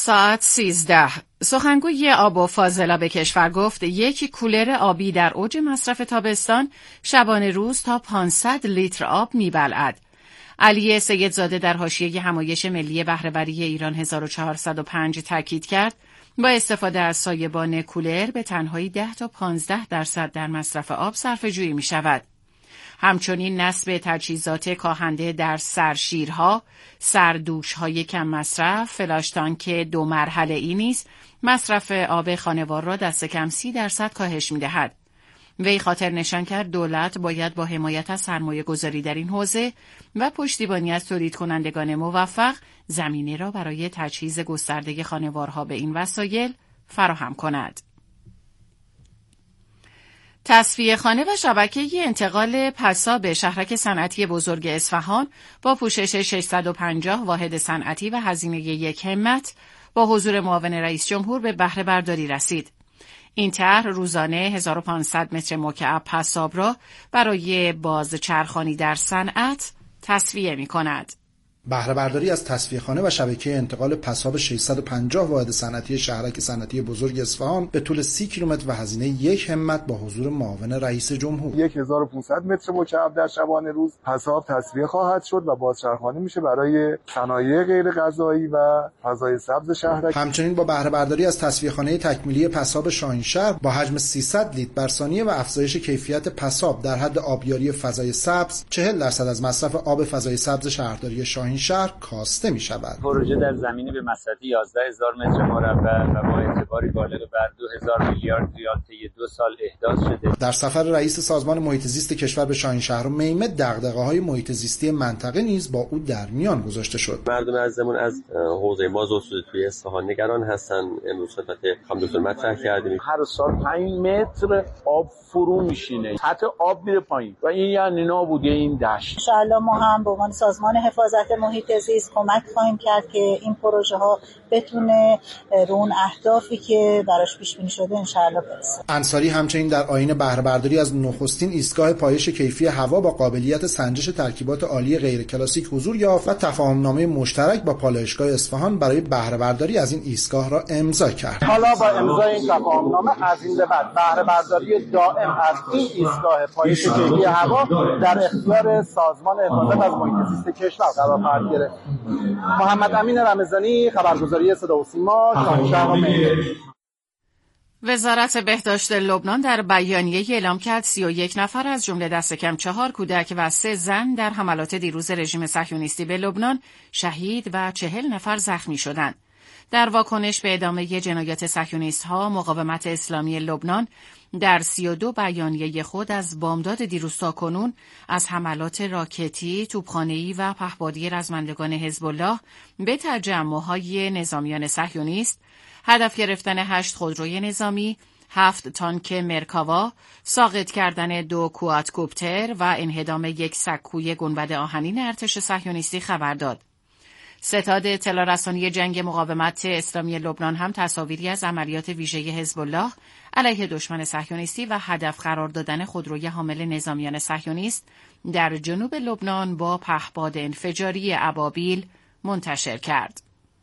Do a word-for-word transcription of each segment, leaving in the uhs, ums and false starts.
ساعت سیزده. سخنگوی آب و فاضلاب کشور گفت یک کولر آبی در اوج مصرف تابستان شبانه روز تا پانصد لیتر آب میبلعد. علی سیدزاده در حاشیه همایش ملی بهره‌وری ایران هزار و چهارصد و پنج تاکید کرد با استفاده از سایبان کولر به تنهایی ده تا پانزده درصد در مصرف آب صرفه‌جویی می شود. همچنین نصب تجهیزات کاهنده در سرشیرها، سردوش‌های کم مصرف، فلاش تانک دو مرحله ای نیز مصرف آب خانوار را دست کم سی درصد کاهش می دهد. وی خاطر نشان کرد دولت باید با حمایت از سرمایه گذاری در این حوزه و پشتیبانی از تولید کنندگان موفق زمینه را برای تجهیز گسترده خانوارها به این وسایل فراهم کند. تصفیه خانه و شبکه انتقال پساب شهرک صنعتی بزرگ اصفهان با پوشش ششصد و پنجاه واحد صنعتی و هزینه یک همت با حضور معاون رئیس جمهور به بهره برداری رسید. این طرح روزانه هزار و پانصد متر مکعب پساب را برای بازچرخانی در صنعت تصفیه می کند. بهره برداری از تصفیه خانه و شبکه انتقال پساب ششصد و پنجاه واحد صنعتی شهرک صنعتی بزرگ اصفهان به طول سی کیلومتر و هزینه یک همت با حضور معاون رئیس جمهور. هزار و پانصد متر مکعب در شبانه روز پساب تصفیه خواهد شد و بازچرخانی میشه برای صنایع غیر غذایی و فضای سبز شهرک. همچنین با بهره برداری از تصفیه خانه تکمیلی پساب شاهینشهر با حجم سیصد لیتر بر ثانیه و افزایش کیفیت پساب در حد آبیاری فضای سبز، چهل درصد از مصرف آب فضای سبز شهرداری شاهین شهر کاسته می شود. پروژه در زمینه به مساحت یازده هزار متر مربع و با اعتباری بالغ بر دو هزار میلیارد ریال طی دو سال احداث شده. در سفر رئیس سازمان محیط زیست کشور به شاهین شهر و میمه دغدغه‌های محیط زیستی منطقه نیز با او در میان گذاشته شد. مردم عزیزمون از حوزه مازوسود توی اصفهان نگران هستن. امروز خدمت خانم دکتر مطرح کردیم هر سال پنج متر آب فرو میشینه، سطح آب میره پایین و این یعنی نابودی این دشت. ان شاء الله ما هم به عنوان سازمان حفاظت محیط زیست کمک خواهیم کرد که این پروژه ها بتونه رو اون اهدافی که براش پیش بینی شده ان شاء الله برسه. انصاری همچنین در آیین بهره برداری از نخستین ایستگاه پایش کیفی هوا با قابلیت سنجش ترکیبات عالی غیر کلاسیک حضور یافت و تفاهمنامه مشترک با پالایشگاه اصفهان برای بهره برداری از این ایستگاه را امضا کرد. حالا با امضای این تفاهمنامه از این به بعد بهره برداری دائم از این ایستگاه پایش کیفی هوا در اختیار سازمان حفاظت از محیط زیست کشور قرار خواهد گرفت. محمد امین رمضانی، خبرگزاری صدا و سیما، شاهینشهر و میمه. وزارت بهداشت لبنان در بیانیه اعلام کرد سی و یک نفر از جمله دست کم چهار کودک و سه زن در حملات دیروز رژیم صهیونیستی به لبنان شهید و چهل نفر زخمی شدند. در واکنش به ادامه جنایات صهیونیست‌ها، مقاومت اسلامی لبنان در سی و دو بیانیه خود از بامداد دیروز تا کنون از حملات راکتی، توپخانه‌ای و پهپادی رزمندگان حزب الله به تجمع‌های نظامیان صهیونیست، هدف گرفتن هشت خودروی نظامی، هفت تانک مرکاوا، ساقط کردن دو کوادکوپتر و انهدام یک سکوی گنبد آهنین ارتش صهیونیستی خبر داد. ستاد اطلاع رسانی جنگ مقاومت اسلامی لبنان هم تصاویری از عملیات ویژه حزب الله علیه دشمن صهیونیستی و هدف قرار دادن خودروی حامل نظامیان صهیونیست در جنوب لبنان با پهپاد انفجاری ابابیل منتشر کرد.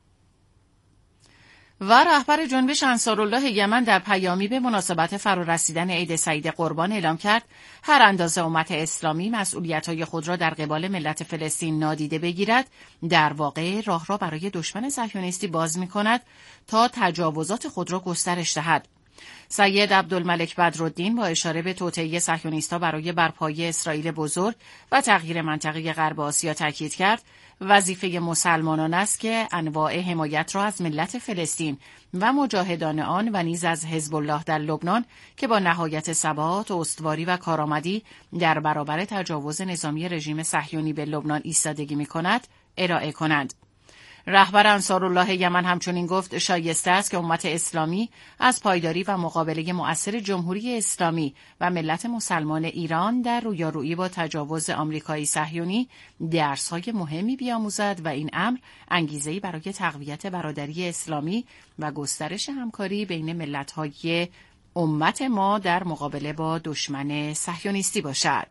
و رهبر جنبش انصارالله یمن در پیامی به مناسبت فرارسیدن عید سعید قربان اعلام کرد هر اندازه امت اسلامی مسئولیت‌های خود را در قبال ملت فلسطین نادیده بگیرد، در واقع راه را برای دشمن صهیونیستی باز می‌کند تا تجاوزات خود را گسترش دهد. سید عبدالملک بدرالدین با اشاره به توطئه صهیونیست‌ها برای برپایی اسرائیل بزرگ و تغییر منطقه غرب آسیا تاکید کرد وظیفه مسلمانان است که انواع حمایت را از ملت فلسطین و مجاهدان آن و نیز از حزب الله در لبنان که با نهایت ثبات، استواری و کارآمدی در برابر تجاوز نظامی رژیم صهیونی به لبنان ایستادگی می‌کند، ارائه کنند. رهبر انصارالله یمن همچنین گفت شایسته است که امت اسلامی از پایداری و مقابله مؤثر جمهوری اسلامی و ملت مسلمان ایران در رویارویی با تجاوز آمریکایی صهیونی درس‌های مهمی بیاموزد و این امر انگیزه‌ای برای تقویت برادری اسلامی و گسترش همکاری بین ملت‌های امت ما در مقابله با دشمن صهیونیستی باشد.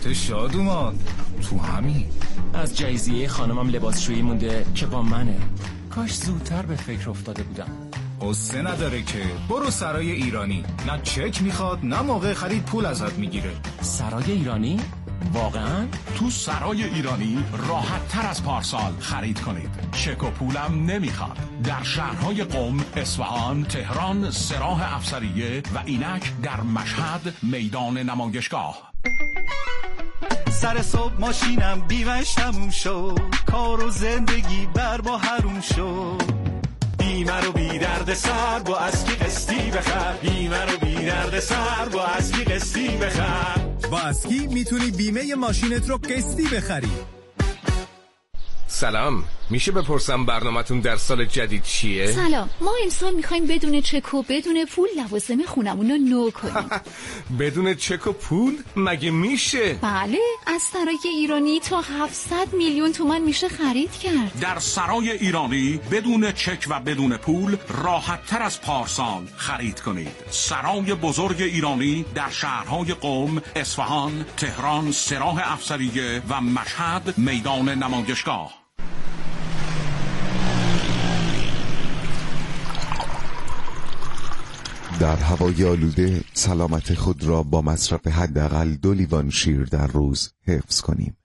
البته شادومان، تو همین. از جایزیه خانمم لباسشویی مونده که با منه. کاش زودتر به فکر افتاده بودم. قصه نداره که، برو سرای ایرانی. نه چک میخواد، نه موقع خرید پول ازت میگیره. سرای ایرانی؟ واقعا؟ تو سرای ایرانی راحت تر از پارسال خرید کنید. چک و پولم نمیخواد. در شهرهای قم، اصفهان، تهران، سراح افسریه و اینک در مشهد میدان نمایشگاه. سر صبح ماشینم بیمش تموم شد، کار و زندگی بر با حروم شد. بیمه رو بی درد سر با اسکی قسطی بخر، بیمه رو بی درد سر با اسکی قسطی بخر. با اسکی میتونی بیمه ماشینت رو قسطی بخری. سلام، میشه بپرسم برنامه‌تون در سال جدید چیه؟ سلام، ما امسال میخوایم بدون چک و بدون پول لوازم خونمون رو نو کنیم. بدون چک و پول؟ مگه میشه؟ بله، از سرای ایرانی تا هفتصد میلیون تومان میشه خرید کرد. در سرای ایرانی بدون چک و بدون پول راحت تر از پارسال خرید کنید. سرای بزرگ ایرانی در شهرهای قم، اصفهان، تهران، سراح افسریه و مشهد میدان نمایشگاه. در هوای آلوده سلامت خود را با مصرف حداقل دو لیوان شیر در روز حفظ کنیم.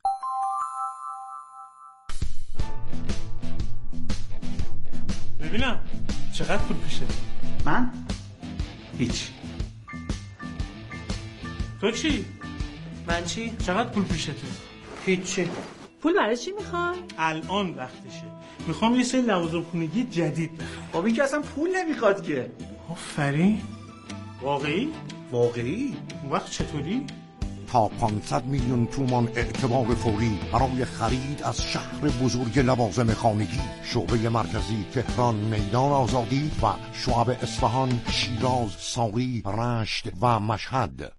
ببینم چقدر پول پیشه؟ من؟ هیچ. تو چی؟ من چی؟ چقدر پول پیشته؟ هیچی. پول برای چی میخوای؟ الان وقتشه. میخوام یه سری لوازم خونگی جدید بخرم. خب این که اصلا پول نمیخواد که. آفرین. واقعی؟ واقعی؟ اون وقت چطوری؟ تا پانصد میلیون تومان اعتبار فوری برای خرید از شهر بزرگ لوازم خانگی. شعبه مرکزی تهران میدان آزادی و شعب اصفهان، شیراز، ساری، رشت و مشهد.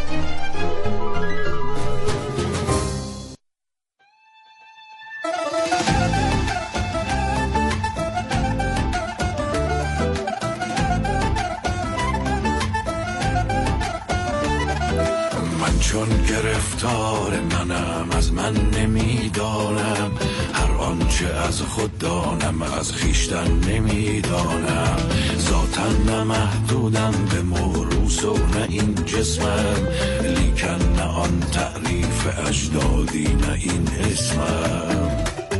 چون گرفتار منم، از من نمیدانم هر آنچه از خود دانم، از خیشتن نمیدانم. ذاتاً نمحدودم به موروث و نه این جسمم، لیکن نه آن تعریف اجدادی نه این اسمم.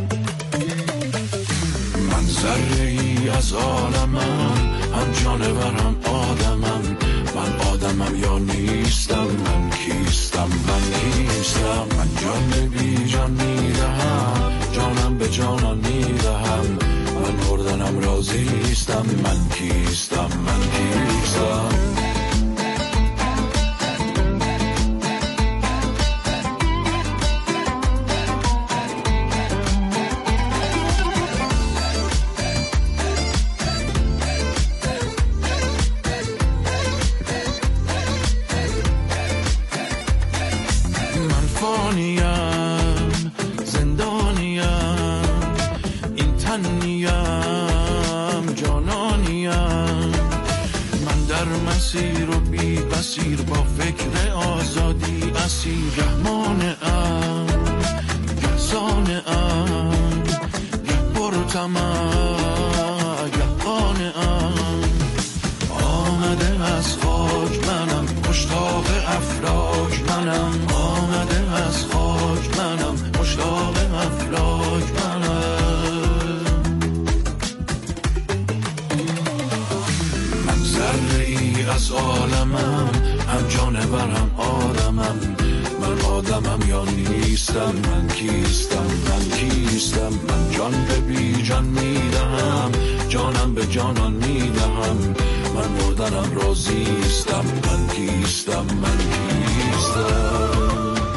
من ذره ای از عالمم، هم جانورم آدمم. من آدمم یا نیستم، من کیستم، من کیستم. من جان به بی جان میدهم، جانم به جانان میدهم. من مردنم راضیستم، من کیستم، من کیستم. مسیر و بی بسیر با فکر آزادی اسیر. رحمانه ام گهزانه ام گه برتمه گه قانه ام. آمده از خاک منم، مشتاق افلاک منم. آمده از خاک منم، مشتاق افلاک منم. من ذره ای از عالمم، هم جانورم آدمم. من آدمم یا نیستم، من کیستم، من کیستم. من جان به بی جان میدهم، جانم به جانان میدهم. من مردنم راضیستم، من کیستم، من کیستم.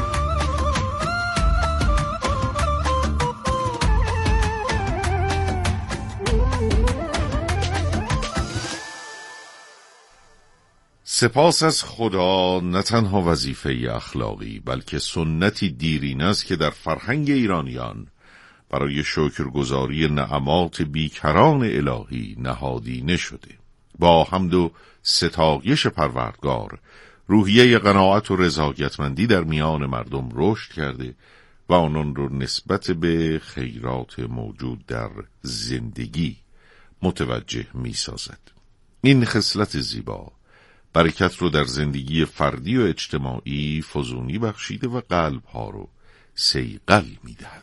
سپاس از خدا نه تنها وظیفه اخلاقی بلکه سنتی دیرین است که در فرهنگ ایرانیان برای شکرگزاری نعمات بیکران الهی نهادینه شده. با حمد و ستایش پروردگار روحیه قناعت و رضایتمندی در میان مردم رشد کرده و آنان رو نسبت به خیرات موجود در زندگی متوجه می سازد. این خصلت زیبا برکت رو در زندگی فردی و اجتماعی فزونی بخشیده و قلب ها رو صیقل می دهد.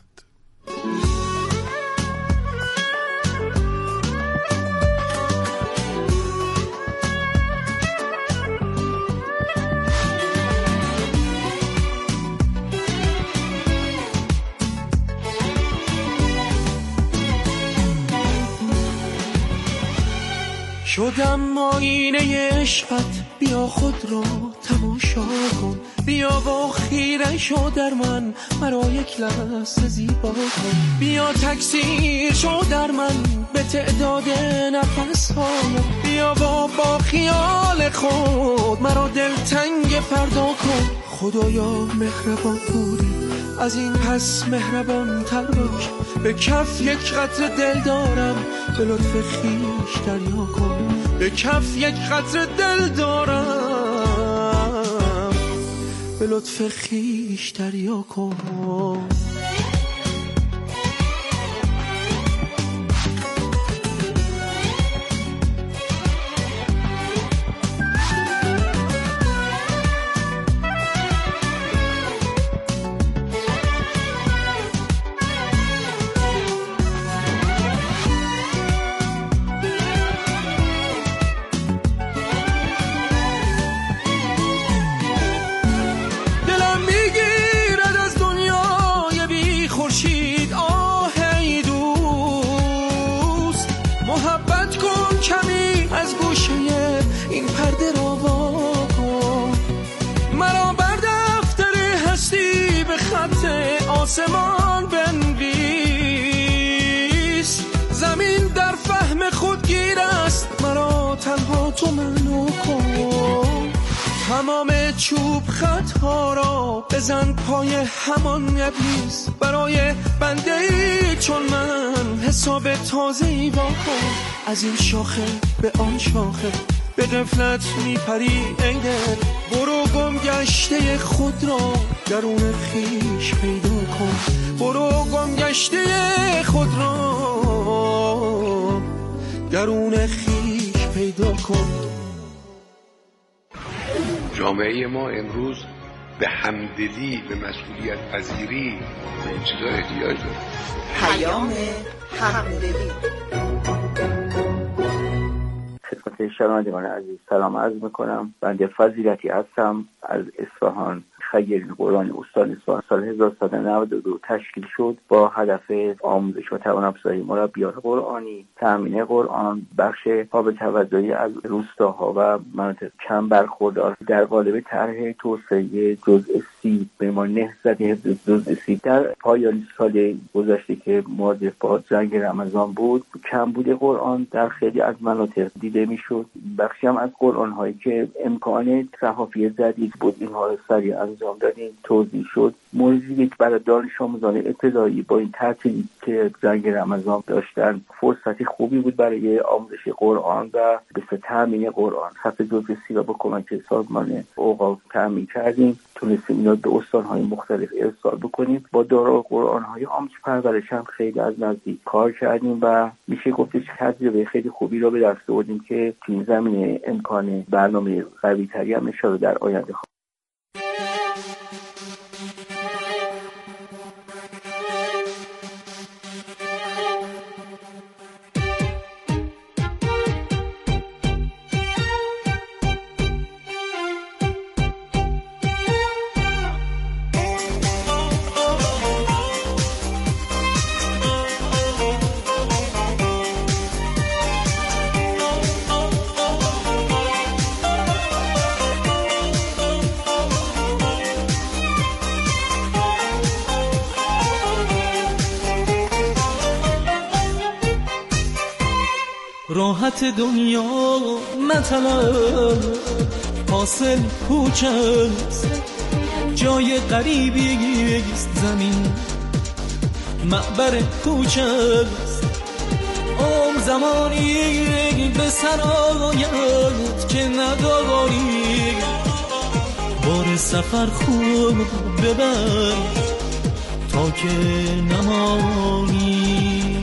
شدم آینه عشقت، بیا خود را تماشا کن، بیا با خیره شو در من، مرا یک لحظه زیبا کن، بیا تکثیر شو در من به تعداد نفس هایم، بیا با با خیال خود مرا دلتنگ فردا کن. خدایا مهربان بودی، از این پس مهربان تر باش، به کف یک قطره دل دارم، به لطف خویش دریا کن، به کف یک قطره دل دارم، به لطف خویش دریا کن. آسمان بنویس، زمین در فهم خود گیر است، مرا تنها تو منو کن. تمام چوب خط ها را بزن پای همان ابلیس، برای بنده ای چون من حساب تازه‌ای با کن. از این شاخه به آن شاخه به غفلت میپری ای دل، برو گم گشته خود را درون خویش پیدا کن، برو گم گشته خود را درون خویش پیدا کن. جامعه ما امروز به همدلی، به مسئولیت پذیری به این چیزا احتیاج داره. پیام همدلی. خدمت شنوندگان عزیز سلام عرض میکنم. بنده فضیلتی هستم از اصفهان. خیر قرآن استان اصفهان سال هزار و سیصد و نود و دو تشکیل شد با هدف آموزش و توان‌افزایی مربیان قرآنی، تامین قرآن، بخش قابل توجهی از روستاها و مناطق کم برخوردار در قالب طرح توسعه جزء سی به ما نهضت حفظ جزء سی. در پایان سال گذشته که مواجه با جنگ رمضان بود، کمبود قرآن در خیلی از مناطق دیده میشد. بخشی هم از قرآن هایی که امکان صحافی جدید بود اینها رو سریع انجام دادیم توضیح شد. موردی که برای دانش آموزان ابتدایی با این تعطیلی که جنگ رمضان داشتن فرصتی خوبی بود برای آموزش قرآن و به تامین قرآن. صف جزء سی را با کمک سازمان اوقاف تامین کردیم، تونستیم اینا به استان‌های مختلف ارسال بکنیم. با دارای قرآن‌های آموزش پرورش هم خیلی از نزدیک کار کردیم و میشه گفتش تجربه خیلی خوبی را به دست آوردیم که تو این زمینه امکان برنامه قوی‌تری هم انشاءالله در آینده خواهد. راحت دنیا مطلب حاصل کوچست، جای غریبی زمین معبر کوچست. عمر زمانی به سر آید که نداری، بار سفر خوب ببر تا که نمانی.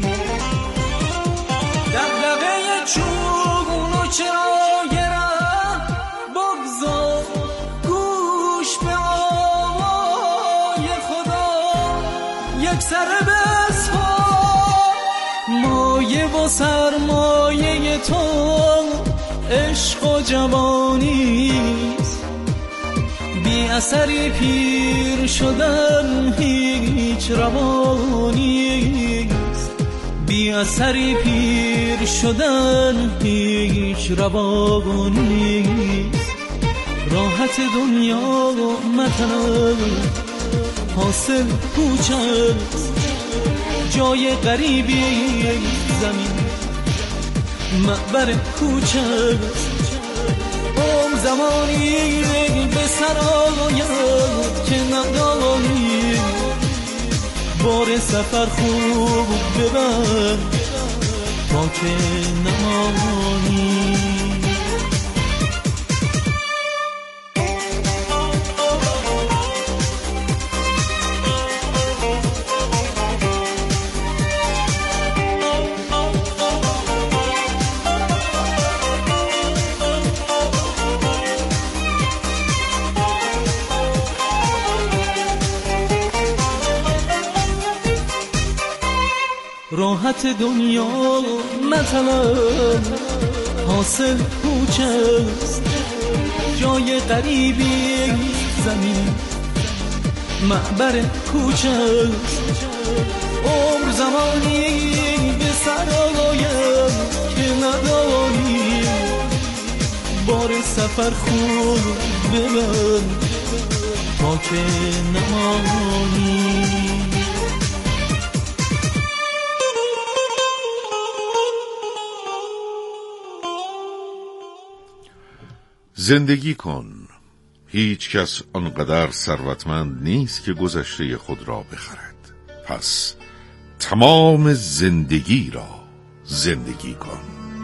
دغدغه چون و چراغرم بگذار گوش به آوای خدا، یک سر بسپار مایه و سرمایه تو عشق و جوانیست. بی اثری پیر شدن هیچ روانیست، بی اثری پیر شدن هیچ روانیست. راحت دنیا مطلب حاصل کوچست، جای غریبی زمین مقبر کوچست. عمر زمانی به سر آید که ندانی، بار سفر خوب ببر تا که نمانی. راحت دنیا مطلب حاصل کوچست، جای غریبی زمین معبر کوچست. عمر زمانی به سر آید که ندانی، بار سفر خوب ببر تا که نمانی. زندگی کن. هیچ کس آنقدر ثروتمند نیست که گذشته خود را بخرد. پس تمام زندگی را زندگی کن.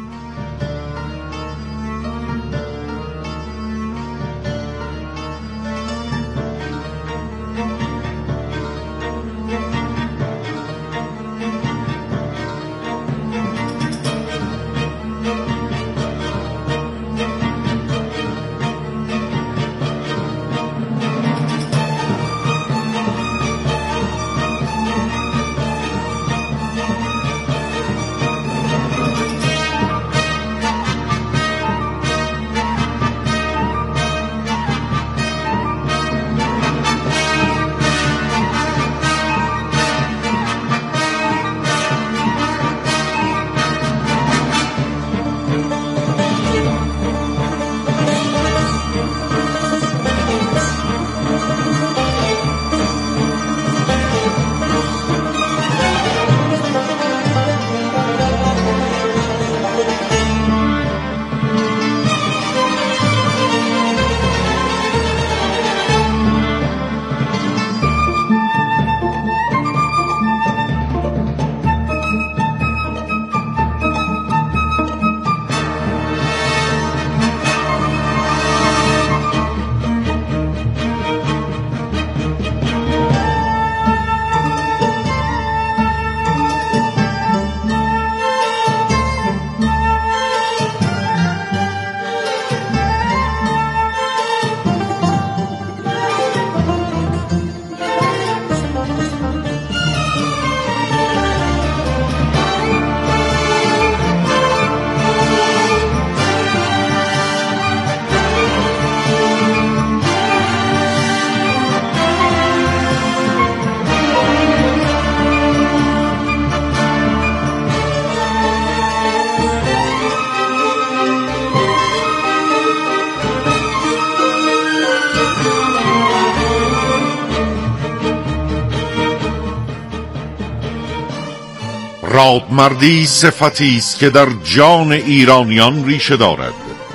رادمردی صفتی است که در جان ایرانیان ریشه دارد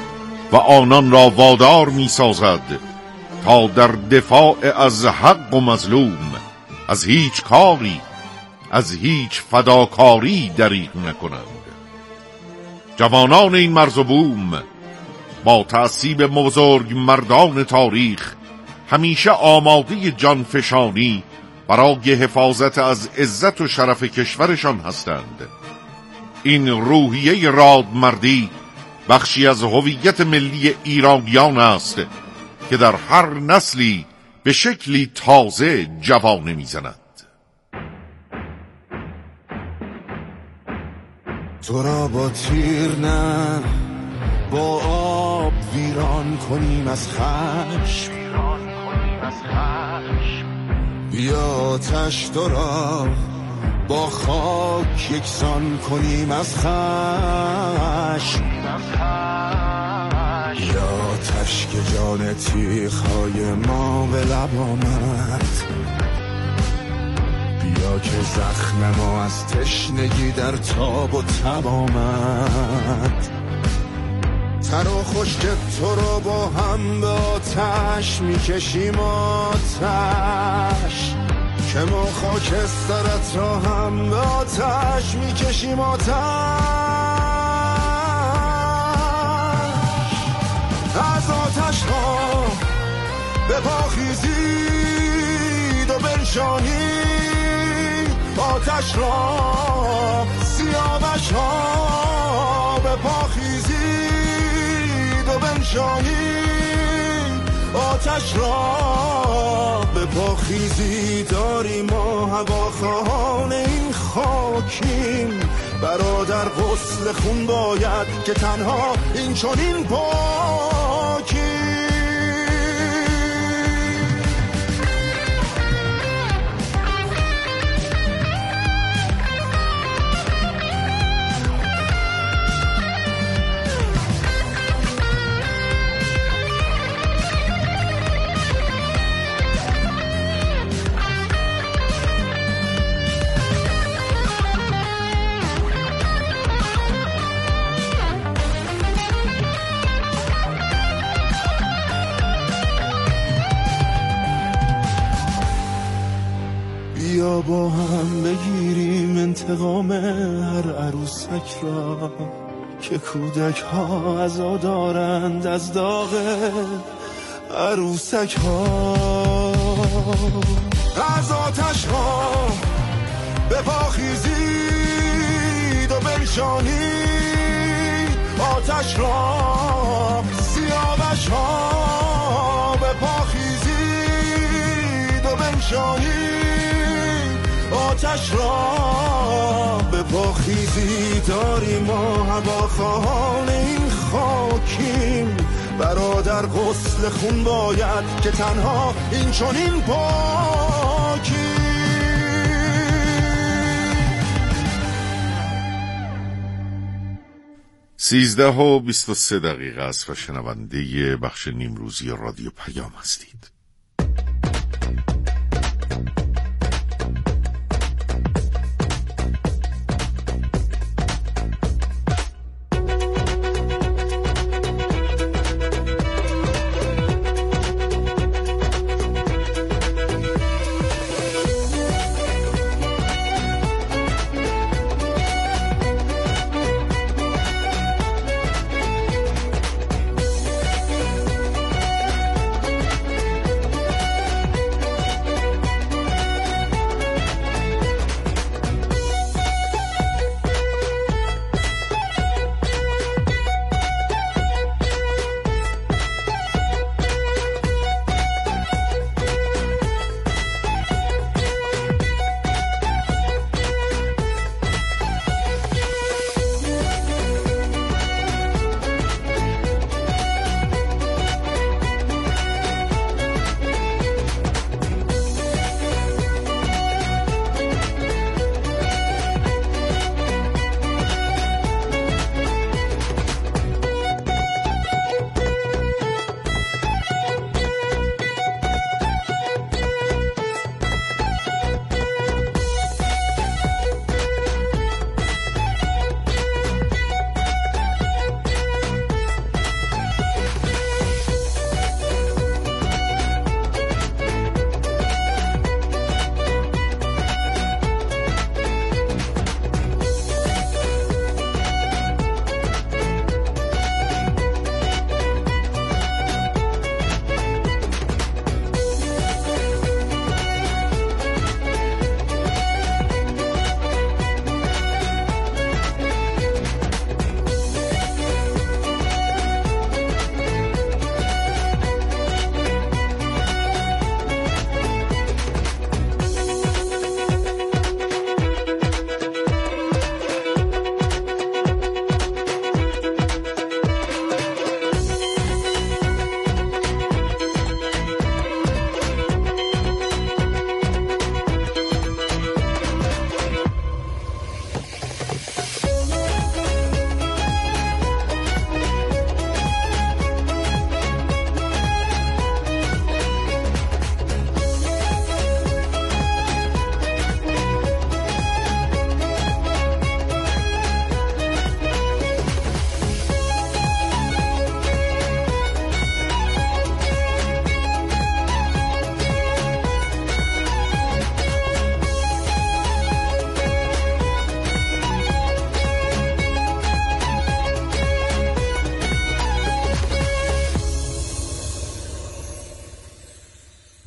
و آنان را وادار می سازد تا در دفاع از حق و مظلوم از هیچ کاری، از هیچ فداکاری دریغ نکنند. جوانان این مرز و بوم با تعصیب بزرگ مردان تاریخ همیشه آماده جانفشانی برای حفاظت از عزت و شرف کشورشان هستند. این روحیه رادمردی بخشی از هویت ملی ایرانیان است که در هر نسلی به شکلی تازه جوانه میزند. تو را با تیر نه با آب ویران کنیم از خشم، بیا آتش تو را با خاک یکسان کنیم از خشم، یا آتش که جان تیغ‌های ما به لب آمد، بیا که زخم ما از تشنگی در تاب و تب آمد. تر و خشک تو رو با هم به آتش میکشیم آتش، که ما خاکسترت را هم به آتش میکشیم آتش. از آتش ها به پا خیزید و بنشانید آتش را، سیاوش ها به پا خیزید و بنشانید آتش را. به پا خیزی داریم ما هواخواهان این خاکیم، برادر غسل خون باید که تنها این چنین پاکیم. بیا با هم بگیریم انتقام هر عروسک را، که کودک ها عزا دارند از داغ عروسک ها. از آتش ها به پا خیزید و بنشانید آتش را، سیاوش ها به پا خیزید و بنشانید آتش را. به پا خیزی داریم ما هواخواهان این خاکیم، برادر غسل خون باید که تنها این چنین پاکیم. سیزده و بیست و سه دقیقه است و شنونده بخش نیمروزی رادیو پیام هستید.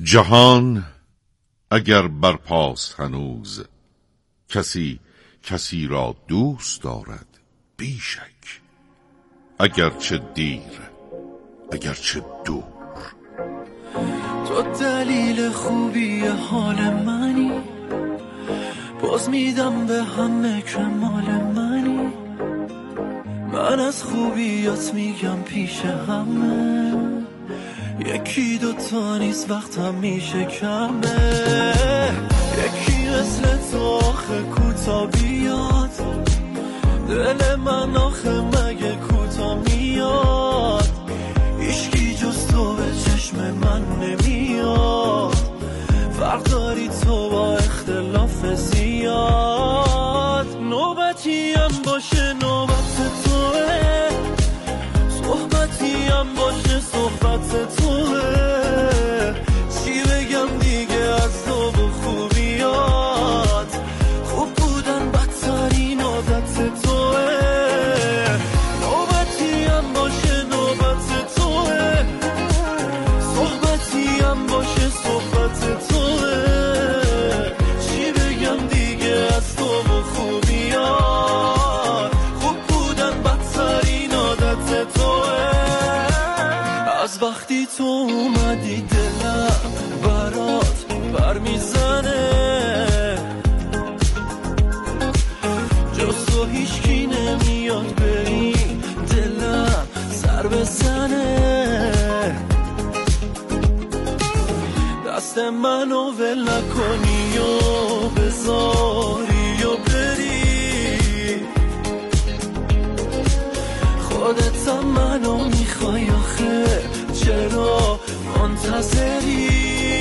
جهان اگر برپاست هنوز، کسی کسی را دوست دارد بیشک، اگرچه دیر اگرچه دور. تو دلیل خوبی حال منی، باز میدم به همه کمال منی. من از خوبیات میگم پیش همه، یکی دوتا نیست وقت همیشه کمه. یکی مثل تو آخه کوتا بیاد، دل من آخه مگه کوتا میاد. ایشکی جز تو به چشم من نمیاد، فرق داری تو با اختلاف زیاد. نوبتی هم باشه نوبت توه، صحبتی هم باشه صحبت توه. چی بگم دیگه از تو و خوبیات، خوب بودن بدترین عادت توه. نوبتی هم باشه نوبت توه، صحبتی هم باشه صحبت توه. چی بگم دیگه از تو و خوبیات، خوب بودن بدترین عادت توه. از وقتی تو اومدی دلم برات بر میزنه، جز تو هیچکی نمیاد به این دلم سر بزنه. دست منو ول نکنی و بذاری و بری، خودت هم منو میخوای آخه چرا منتظری.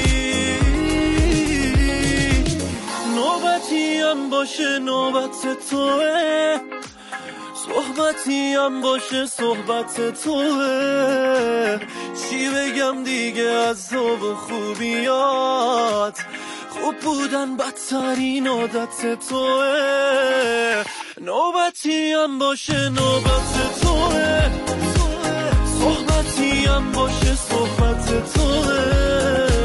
نوبتی هم باشه نوبت توه، صحبتی هم باشه صحبت توه. چی بگم دیگه از تو و خوبیات، خوب بودن بدترین عادت توه. نوبتی هم باشه نوبت توه، صحبتی هم باشه صحبت توه.